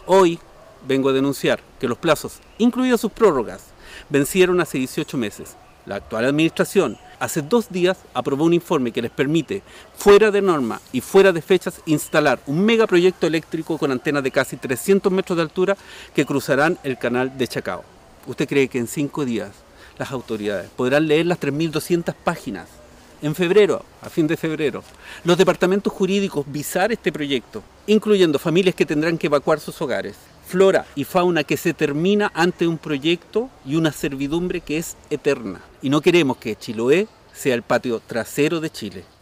Hoy vengo a denunciar que los plazos, incluidas sus prórrogas, vencieron hace 18 meses. La actual administración hace 2 días aprobó un informe que les permite, fuera de norma y fuera de fechas, instalar un megaproyecto eléctrico con antenas de casi 300 metros de altura que cruzarán el canal de Chacao. ¿Usted cree que en 5 días las autoridades podrán leer las 3.200 páginas? En febrero, a fin de febrero, los departamentos jurídicos visar este proyecto, incluyendo familias que tendrán que evacuar sus hogares, flora y fauna que se termina ante un proyecto y una servidumbre que es eterna. Y no queremos que Chiloé sea el patio trasero de Chile.